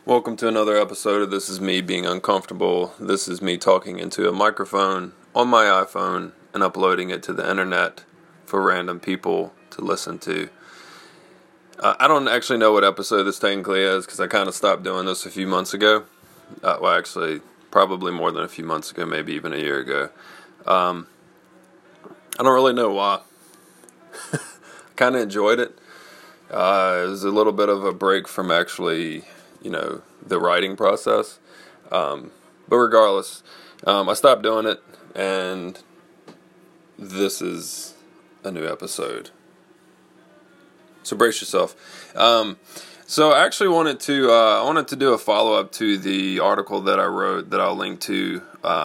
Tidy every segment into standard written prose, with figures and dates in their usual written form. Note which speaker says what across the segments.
Speaker 1: Welcome to another episode of This Is Me Being Uncomfortable. This is me talking into a microphone on my iPhone and uploading it to the internet for random people to listen to. I don't actually know what episode this technically is because I kind of stopped doing this a few months ago. Actually, probably more than a few months ago, maybe even a year ago. I don't really know why. I kind of enjoyed it. It was a little bit of a break from actually, the writing process. But regardless, I stopped doing it, and this is a new episode. So brace yourself. So I actually wanted to do a follow-up to the article that I wrote that I'll link to,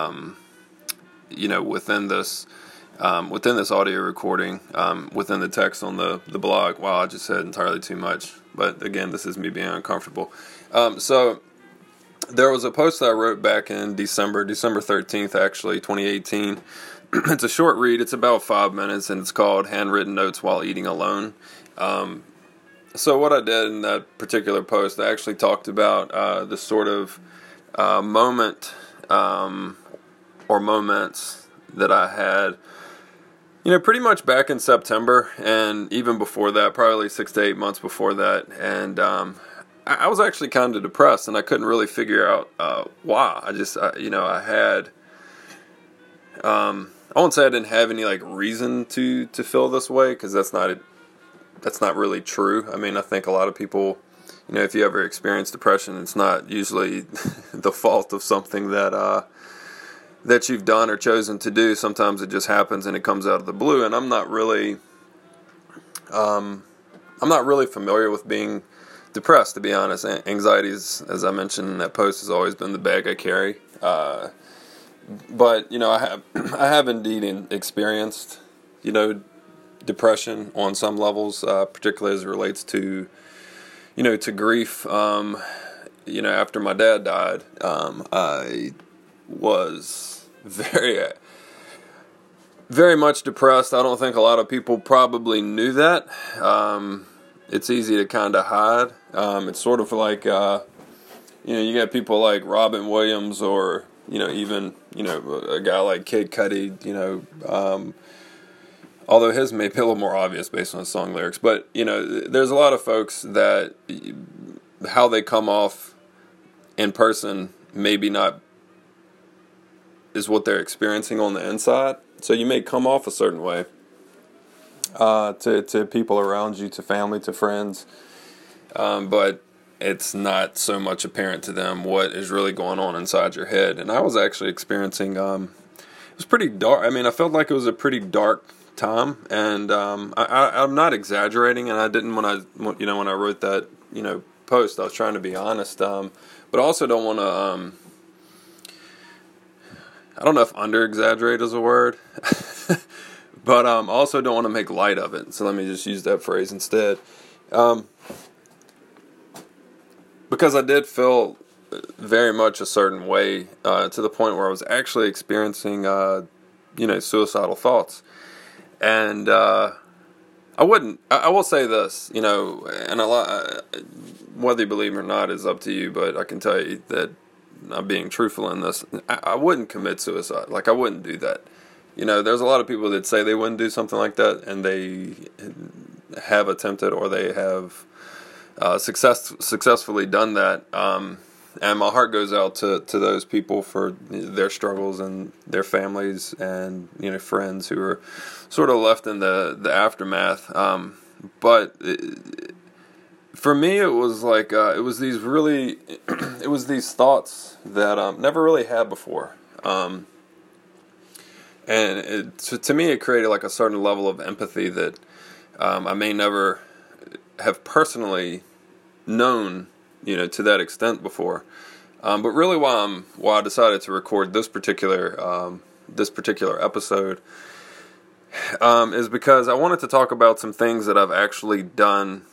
Speaker 1: within this audio recording, within the text on the blog. Wow, I just said entirely too much. But again, this is me being uncomfortable. So there was a post that I wrote back in December 13th, actually, 2018. It's a short read. It's about 5 minutes, and it's called Handwritten Notes While Eating Alone. So what I did in that particular post, I actually talked about the sort of moment or moments that I had, pretty much back in September, and even before that, probably 6 to 8 months before that, and I was actually kind of depressed, and I couldn't really figure out why. I had, I won't say I didn't have any reason to feel this way, because that's not really true. I mean, I think a lot of people, if you ever experience depression, it's not usually the fault of something that you've done or chosen to do. Sometimes it just happens and it comes out of the blue. And I'm not really familiar with being depressed, to be honest. Anxiety, as I mentioned in that post, has always been the bag I carry. But I have indeed experienced, depression on some levels, particularly as it relates to, to grief. After my dad died, I was very, very much depressed. I don't think a lot of people probably knew that. It's easy to kind of hide. It's sort of like, you got people like Robin Williams or, even, a guy like Kid Cudi, although his may be a little more obvious based on his song lyrics. But, there's a lot of folks that how they come off in person maybe not is what they're experiencing on the inside. So you may come off a certain way to people around you, to family, to friends. But it's not so much apparent to them what is really going on inside your head. And I was actually experiencing, it was pretty dark. I mean, I felt like it was a pretty dark time, and I'm not exaggerating, and I didn't when I wrote that post. I was trying to be honest, but I also don't want to. I don't know if under exaggerate is a word, but I also don't want to make light of it. So let me just use that phrase instead, because I did feel very much a certain way to the point where I was actually experiencing suicidal thoughts. And I will say this, and a lot, whether you believe it or not is up to you, but I can tell you that I'm being truthful in this. I wouldn't commit suicide. I wouldn't do that. There's a lot of people that say they wouldn't do something like that, and they have attempted or they have successfully done that. And my heart goes out to those people for their struggles and their families and, friends who are sort of left in the aftermath. But for me, it was it was these thoughts that never really had before. And to me, it created a certain level of empathy that I may never have personally known, to that extent before. But really why I decided to record this particular episode is because I wanted to talk about some things that I've actually done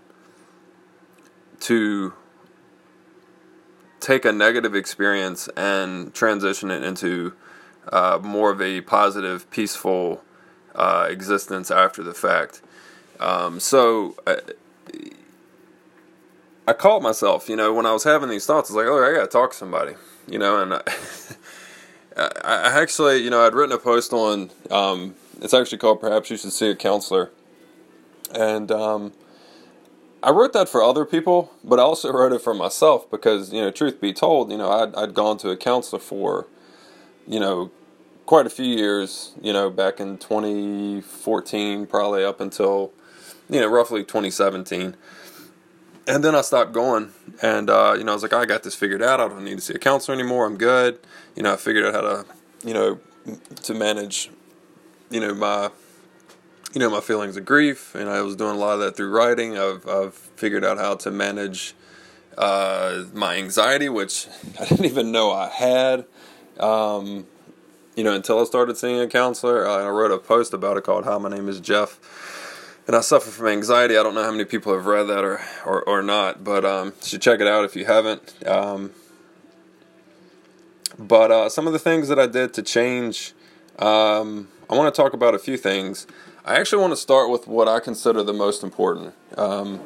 Speaker 1: to take a negative experience and transition it into more of a positive, peaceful existence after the fact. So I caught myself, when I was having these thoughts, I was like, oh, I got to talk to somebody, and I actually, I'd written a post on, it's actually called Perhaps You Should See a Counselor. And I wrote that for other people, but I also wrote it for myself because, truth be told, I'd gone to a counselor for, quite a few years, back in 2014, probably up until, roughly 2017. And then I stopped going, and, I was like, I got this figured out. I don't need to see a counselor anymore. I'm good. I figured out how to, to manage, my, my feelings of grief, and I was doing a lot of that through writing. I've figured out how to manage, my anxiety, which I didn't even know I had, until I started seeing a counselor. I wrote a post about it called Hi, My Name is Jeff. And I suffer from anxiety. I don't know how many people have read that or not, but you should check it out if you haven't. But some of the things that I did to change, I want to talk about a few things. I actually want to start with what I consider the most important. And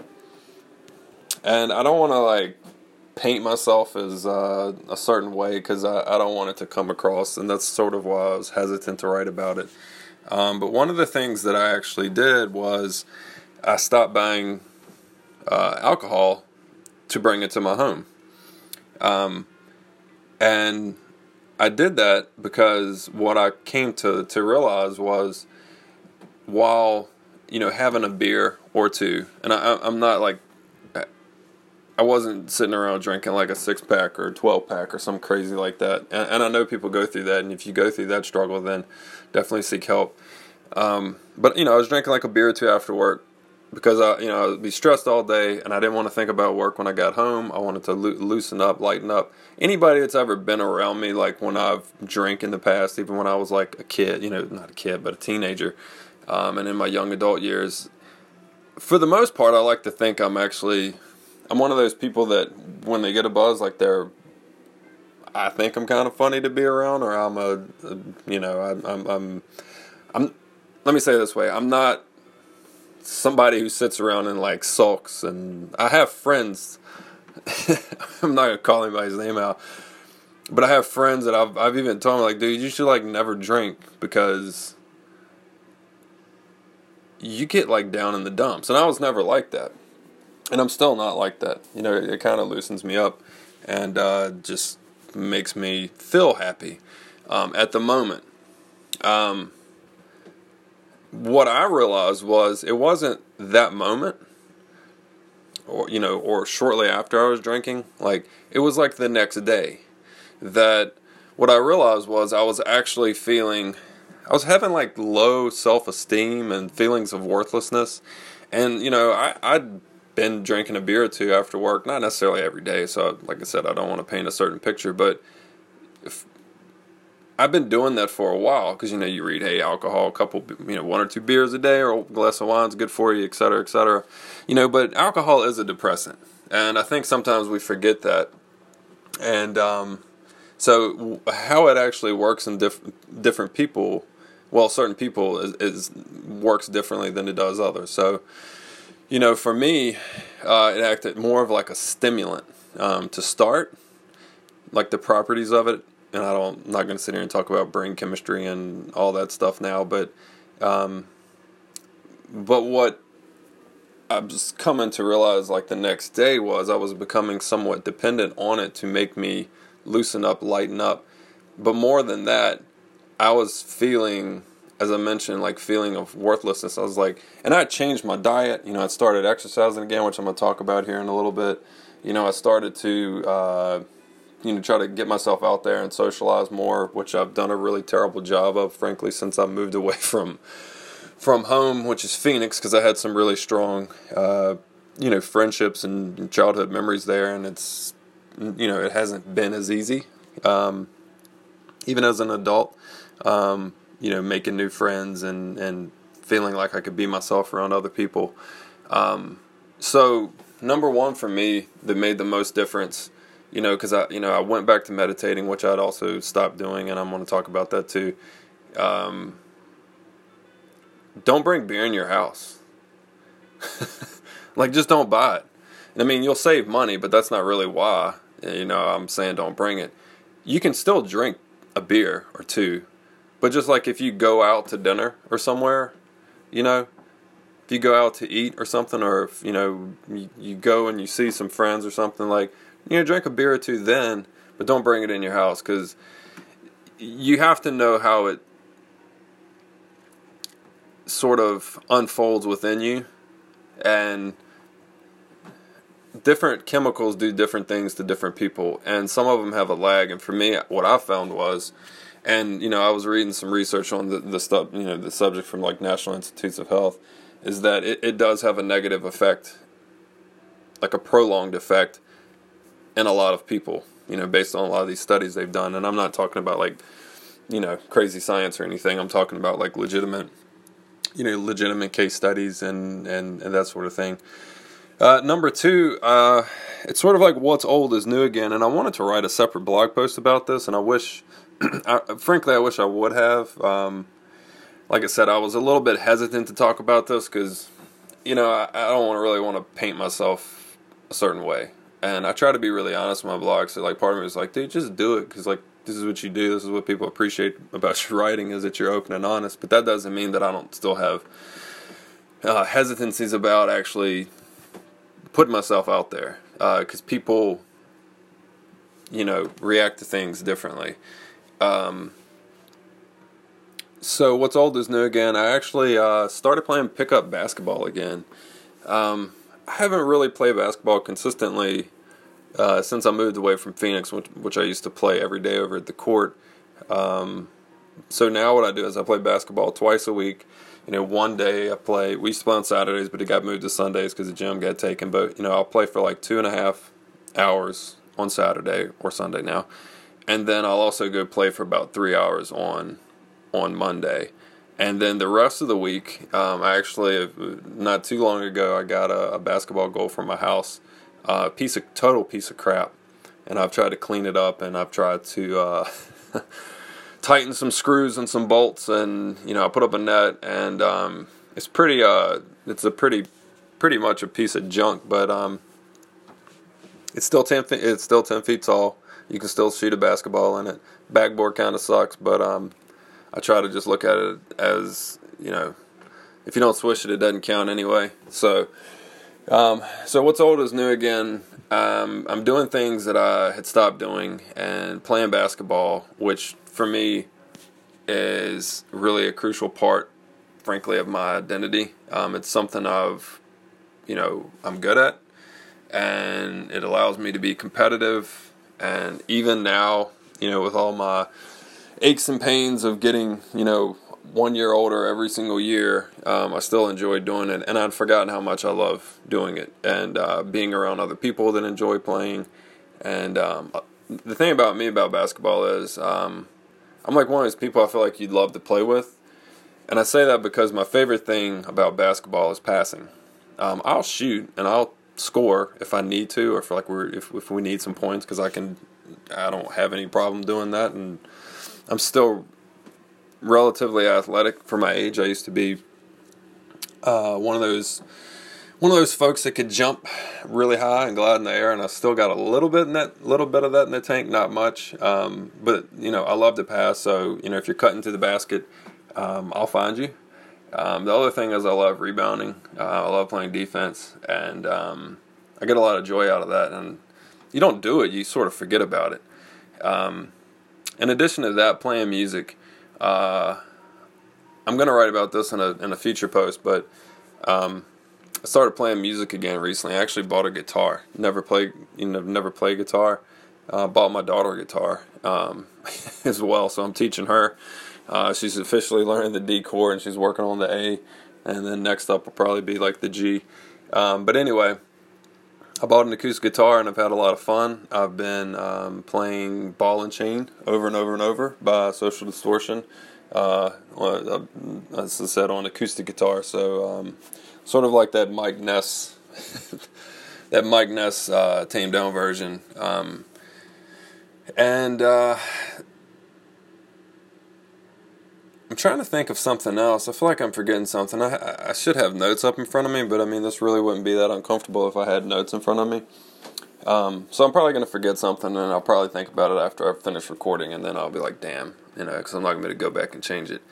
Speaker 1: I don't want to paint myself as a certain way because I don't want it to come across, and that's sort of why I was hesitant to write about it. But one of the things that I actually did was I stopped buying alcohol to bring it to my home. And I did that because what I came to realize was while, having a beer or two, and I'm not I wasn't sitting around drinking like a 6-pack or a 12-pack or something crazy like that. And I know people go through that, and if you go through that struggle, then definitely seek help. But, I was drinking like a beer or two after work because, I would be stressed all day, and I didn't want to think about work when I got home. I wanted to loosen up, lighten up. Anybody that's ever been around me, like when I've drank in the past, even when I was like a kid, not a kid, but a teenager, and in my young adult years, for the most part, I like to think I'm one of those people that when they get a buzz, I think I'm kind of funny to be around, or let me say it this way, I'm not somebody who sits around and sulks, and I have friends, I'm not going to call anybody's name out, but I have friends that I've even told them, dude, you should never drink because you get down in the dumps, and I was never like that. And I'm still not like that. It kind of loosens me up and just makes me feel happy at the moment. What I realized was it wasn't that moment or shortly after I was drinking. It was the next day that what I realized was I was actually I was having low self-esteem and feelings of worthlessness. And, I'd been drinking a beer or two after work, not necessarily every day, so like I said, I don't want to paint a certain picture, but I've been doing that for a while, because you read, hey, alcohol, a couple, 1 or 2 beers a day, or a glass of wine is good for you, et cetera, but alcohol is a depressant, and I think sometimes we forget that, and so how it actually works in different people, certain people works differently than it does others, so for me, it acted more of a stimulant to start, the properties of it. And I'm not going to sit here and talk about brain chemistry and all that stuff now, but what I was coming to realize the next day was I was becoming somewhat dependent on it to make me loosen up, lighten up. But more than that, I was feeling, as I mentioned, feeling of worthlessness. I was and I changed my diet. I started exercising again, which I'm going to talk about here in a little bit. I started to, try to get myself out there and socialize more, which I've done a really terrible job of, frankly, since I moved away from home, which is Phoenix, because I had some really strong, friendships and childhood memories there, and it's, it hasn't been as easy, even as an adult. Making new friends and feeling like I could be myself around other people. So number one for me that made the most difference, because I went back to meditating, which I'd also stopped doing, and I'm going to talk about that too. Don't bring beer in your house. Just don't buy it. I mean, you'll save money, but that's not really why, I'm saying don't bring it. You can still drink a beer or two, but just like if you go out to dinner or somewhere, if you go out to eat or something, or if, you go and you see some friends or something, like, drink a beer or two then, but don't bring it in your house, because you have to know how it sort of unfolds within you, and different chemicals do different things to different people, and some of them have a lag. And for me, what I found was, and I was reading some research on the stuff, the subject from like National Institutes of Health, is that it does have a negative effect, like a prolonged effect, in a lot of people, based on a lot of these studies they've done. And I'm not talking about like, crazy science or anything. I'm talking about like legitimate case studies and that sort of thing. Number two, it's sort of like what's old is new again, and I wanted to write a separate blog post about this, and I wish, frankly, I wish I would have. Like I said, I was a little bit hesitant to talk about this because, I don't really want to paint myself a certain way, and I try to be really honest with my blog. So, like, part of me was like, dude, just do it, because like this is what you do. This is what people appreciate about your writing, is that you're open and honest. But that doesn't mean that I don't still have hesitancies about actually putting myself out there, because people, react to things differently. So what's old is new again. I actually started playing pickup basketball again. I haven't really played basketball consistently since I moved away from Phoenix, which I used to play every day over at the court. So now what I do is I play basketball twice a week. One day we used to play on Saturdays, but it got moved to Sundays because the gym got taken. But, I'll play for like 2.5 hours on Saturday or Sunday now. And then I'll also go play for about 3 hours on Monday. And then the rest of the week, I actually, not too long ago, I got a basketball goal from my house, total piece of crap. And I've tried to clean it up, and I've tried to tighten some screws and some bolts, and I put up a net, and it's pretty much a piece of junk, but it's still 10 feet tall. You can still shoot a basketball in it. Backboard kind of sucks, but I try to just look at it as, if you don't swish it, it doesn't count anyway. So what's old is new again. I'm doing things that I had stopped doing and playing basketball, which for me is really a crucial part, frankly, of my identity. It's something I'm good at, and it allows me to be competitive. And even now, with all my aches and pains of getting, 1 year older every single year, I still enjoy doing it, and I'd forgotten how much I love doing it, and being around other people that enjoy playing. And the thing about me about basketball is I'm like one of those people I feel like you'd love to play with, and I say that because my favorite thing about basketball is passing. I'll shoot and I'll score if I need to, or if we need some points, because I don't have any problem doing that, and I'm still relatively athletic for my age. I used to be one of those folks that could jump really high and glide in the air, and I still got a little bit of that in the tank, not much. But I love to pass. So if you're cutting to the basket, I'll find you. The other thing is I love rebounding. I love playing defense, and I get a lot of joy out of that. And you don't do it, you sort of forget about it. In addition to that, playing music. I'm going to write about this in a future post, but I started playing music again recently. I actually bought a guitar. Never played guitar. Bought my daughter a guitar as well, so I'm teaching her. She's officially learning the D chord, and she's working on the A, and then next up will probably be like the G. But anyway, I bought an acoustic guitar, and I've had a lot of fun. I've been playing Ball and Chain over and over and over by Social Distortion, as I said, on acoustic guitar. So sort of like that Mike Ness, tamed down version. I'm trying to think of something else. I feel like I'm forgetting something. I should have notes up in front of me, but I mean, this really wouldn't be that uncomfortable if I had notes in front of me. So I'm probably going to forget something, and I'll probably think about it after I finish recording, and then I'll be like, damn, because I'm not going to go back and change it.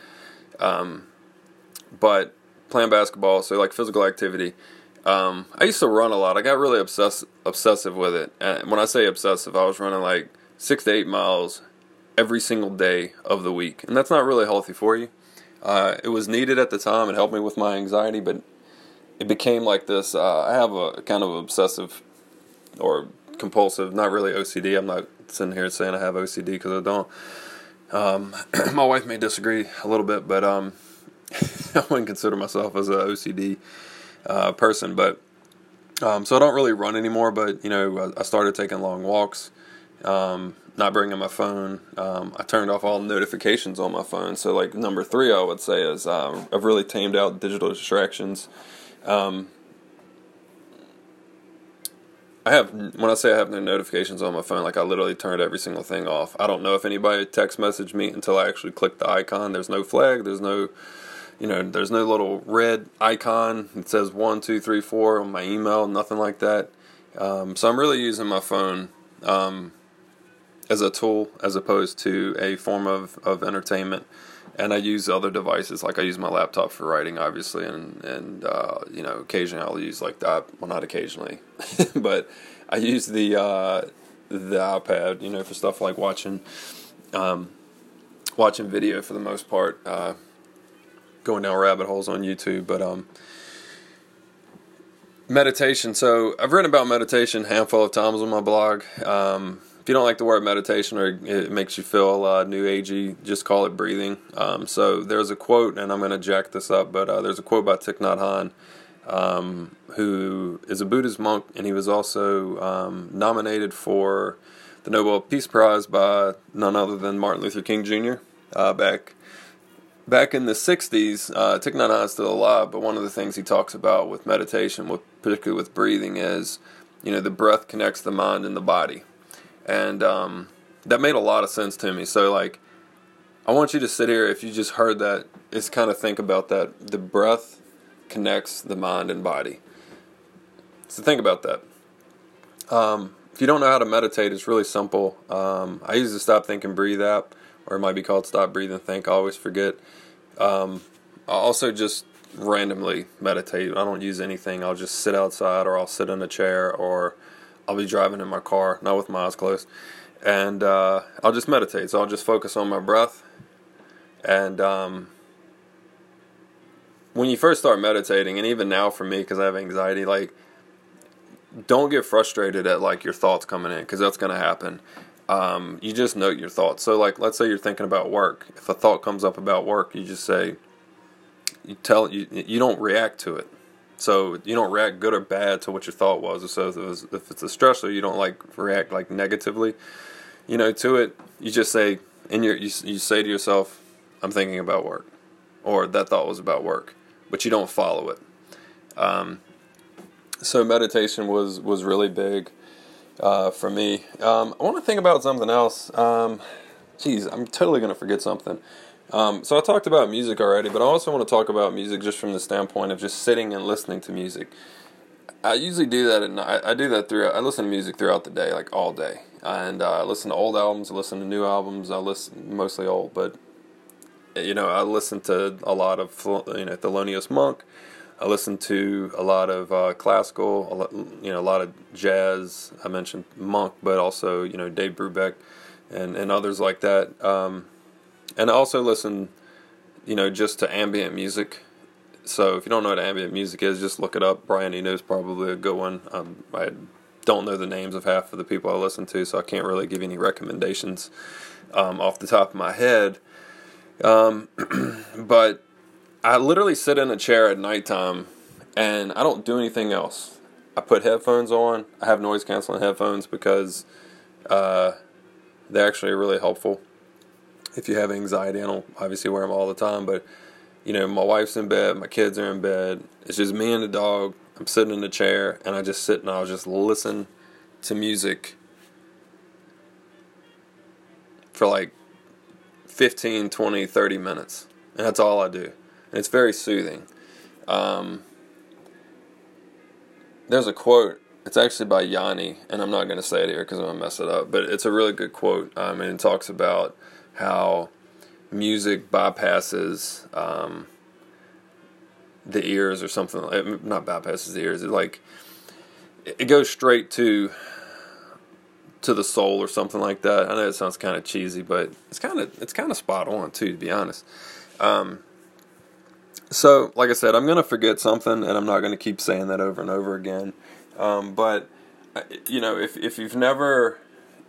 Speaker 1: But playing basketball, so like physical activity, I used to run a lot. I got really obsessive with it. And when I say obsessive, I was running like 6 to 8 miles every single day of the week, and that's not really healthy for you. It was needed at the time. It helped me with my anxiety, but it became like this. I have a kind of obsessive or compulsive, not really OCD. I'm not sitting here saying I have OCD because I don't. My wife may disagree a little bit, but I wouldn't consider myself as an OCD person. But so I don't really run anymore. But I started taking long walks, not bringing my phone. I turned off all notifications on my phone. So like number 3, I would say is I've really tamed out digital distractions. When I say I have no notifications on my phone, like I literally turned every single thing off. I don't know if anybody text messaged me until I actually click the icon. There's no flag. There's no little red icon. It says 1, 2, 3, 4 on my email. Nothing like that. So I'm really using my phone as a tool as opposed to a form of entertainment. And I use other devices, like I use my laptop for writing, obviously, and occasionally I'll use like well, not occasionally, but I use the iPad, for stuff like watching video for the most part, going down rabbit holes on YouTube. But meditation. So I've written about meditation a handful of times on my blog. If you don't like the word meditation or it makes you feel new agey, just call it breathing. So there's a quote, and I'm going to jack this up, but there's a quote by Thich Nhat Hanh, who is a Buddhist monk, and he was also nominated for the Nobel Peace Prize by none other than Martin Luther King Jr. Back in the 60s. Thich Nhat Hanh is still alive, but one of the things he talks about with meditation, particularly with breathing, is the breath connects the mind and the body. And that made a lot of sense to me. So, like, I want you to sit here, if you just heard that, is kind of think about that. The breath connects the mind and body. So think about that. If you don't know how to meditate, it's really simple. I use the Stop, Think, and Breathe app, or it might be called Stop, Breathe, and Think. I always forget. I also just randomly meditate. I don't use anything. I'll just sit outside, or I'll sit in a chair, or I'll be driving in my car, not with my eyes closed, and I'll just meditate. So I'll just focus on my breath. And when you first start meditating, and even now for me, because I have anxiety, like, don't get frustrated at like your thoughts coming in, because that's going to happen. You just note your thoughts. So like, let's say you're thinking about work. If a thought comes up about work, you just say, you don't react to it. So you don't react good or bad to what your thought was. So if it's a stressor, you don't like react like negatively, to it. You just say you say to yourself, "I'm thinking about work," or "that thought was about work," but you don't follow it. So meditation was really big for me. I want to think about something else. I'm totally gonna forget something. So I talked about music already, but I also want to talk about music just from the standpoint of just sitting and listening to music. I usually do that at night. I listen to music throughout the day, like all day. And I listen to old albums, I listen to new albums, I listen mostly old, but I listen to a lot of Thelonious Monk. I listen to a lot of classical, a lot of jazz. I mentioned Monk, but also Dave Brubeck and others like that. And I also listen, just to ambient music. So if you don't know what ambient music is, just look it up. Brian Eno is probably a good one. I don't know the names of half of the people I listen to, so I can't really give you any recommendations off the top of my head. But I literally sit in a chair at nighttime, and I don't do anything else. I put headphones on. I have noise-canceling headphones because they're actually really helpful. If you have anxiety, I don't obviously wear them all the time, but my wife's in bed, my kids are in bed. It's just me and the dog. I'm sitting in the chair, and I just sit and I'll just listen to music for like 15, 20, 30 minutes. and that's all I do. And it's very soothing. There's a quote. It's actually by Yanni, and I'm not going to say it here because I'm going to mess it up. But it's a really good quote, and it talks about how music bypasses the ears or something. Not bypasses the ears. It goes straight to the soul or something like that. I know it sounds kind of cheesy, but it's kind of spot on too, to be honest. So, like I said, I'm going to forget something, and I'm not going to keep saying that over and over again. But if you've never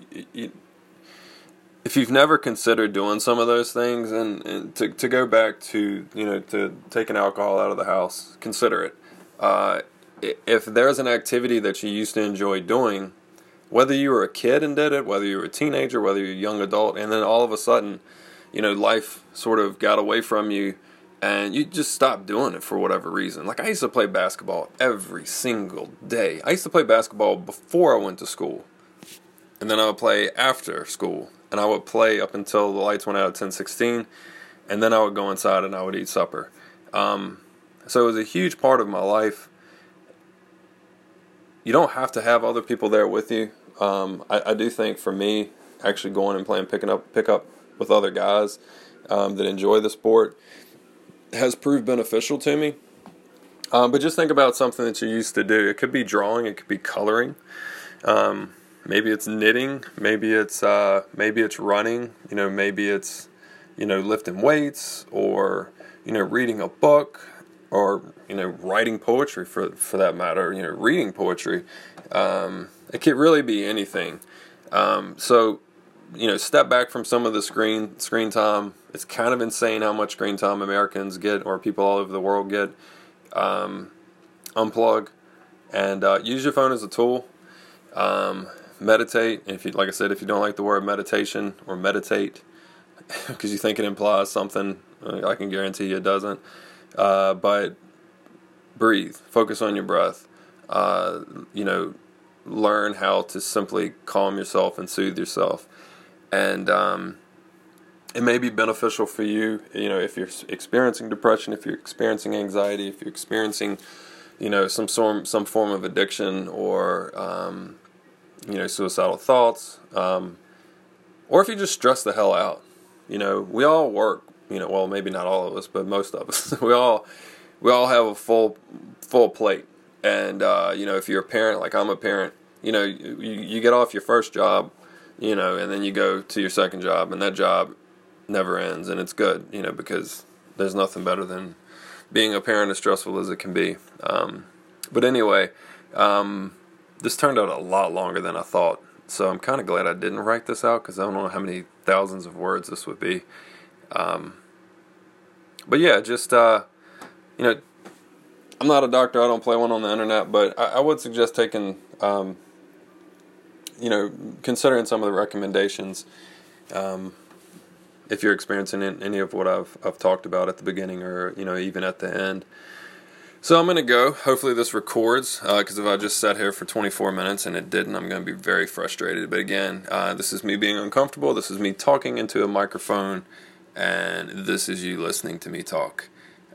Speaker 1: considered doing some of those things, and to go back to to taking alcohol out of the house, consider it. If there's an activity that you used to enjoy doing, whether you were a kid and did it, whether you were a teenager, whether you're a young adult, and then all of a sudden, life sort of got away from you, and you just stopped doing it for whatever reason. Like, I used to play basketball every single day. I used to play basketball before I went to school, and then I would play after school, and I would play up until the lights went out at 10:16, and then I would go inside and I would eat supper. So it was a huge part of my life. You don't have to have other people there with you. I do think for me, actually going and playing pickup with other guys that enjoy the sport has proved beneficial to me. But just think about something that you used to do. It could be drawing. It could be coloring. Maybe it's knitting. Maybe it's running. Maybe it's lifting weights, or reading a book, or writing poetry for that matter. Reading poetry. It could really be anything. So step back from some of the screen time. It's kind of insane how much screen time Americans get, or people all over the world get. Unplug and use your phone as a tool. Meditate. If you don't like the word meditation or meditate because you think it implies something, I can guarantee you it doesn't. But breathe. Focus on your breath. Learn how to simply calm yourself and soothe yourself. And it may be beneficial for you, if you're experiencing depression, if you're experiencing anxiety, if you're experiencing, some form of addiction, or suicidal thoughts, or if you just stress the hell out. We all work. Well, maybe not all of us, but most of us. we all have a full plate. And if you're a parent, like I'm a parent, you get off your first job, and then you go to your second job, and that job never ends, and it's good, because there's nothing better than being a parent, as stressful as it can be. But anyway, this turned out a lot longer than I thought, so I'm kind of glad I didn't write this out, because I don't know how many thousands of words this would be. But yeah, just I'm not a doctor. I don't play one on the internet, but I would suggest taking, considering some of the recommendations, if you're experiencing any of what I've talked about at the beginning, or even at the end. So I'm going to go. Hopefully this records, because if I just sat here for 24 minutes and it didn't, I'm going to be very frustrated. But again, this is me being uncomfortable. This is me talking into a microphone, and this is you listening to me talk.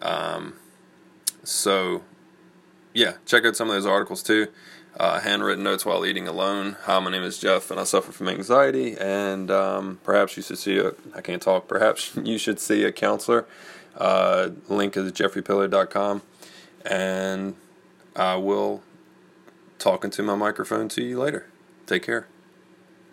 Speaker 1: So yeah, check out some of those articles too. Handwritten notes while eating alone. Hi, my name is Jeff, and I suffer from anxiety, and perhaps you should see perhaps you should see a counselor. Link is jeffreypillar.com, and I will talk into my microphone to you later. Take care.